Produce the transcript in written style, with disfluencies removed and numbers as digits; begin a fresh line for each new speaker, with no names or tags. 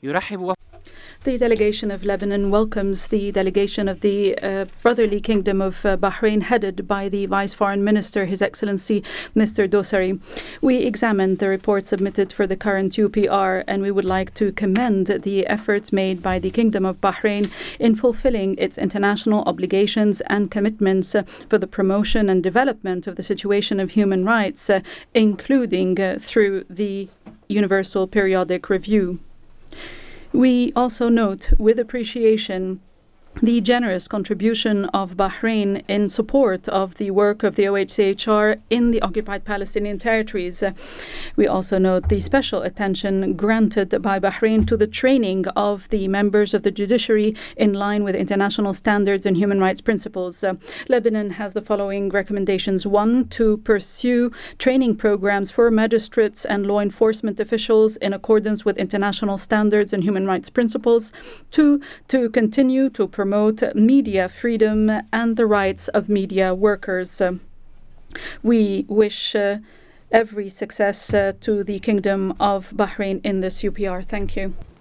يرحب
The delegation of Lebanon welcomes the delegation of the Brotherly Kingdom of Bahrain, headed by the Vice Foreign Minister, His Excellency Mr. Dosari. We examined the report submitted for the current UPR, and we would like to commend the efforts made by the Kingdom of Bahrain in fulfilling its international obligations and commitments for the promotion and development of the situation of human rights, including through the Universal Periodic Review. We also note with appreciation the generous contribution of Bahrain in support of the work of the OHCHR in the occupied Palestinian territories. We also note the special attention granted by Bahrain to the training of the members of the judiciary in line with international standards and human rights principles. Lebanon has the following recommendations. 1, to pursue training programs for magistrates and law enforcement officials in accordance with international standards and human rights principles. 2, to continue to promote media freedom and the rights of media workers. We wish every success to the Kingdom of Bahrain in this UPR. Thank you.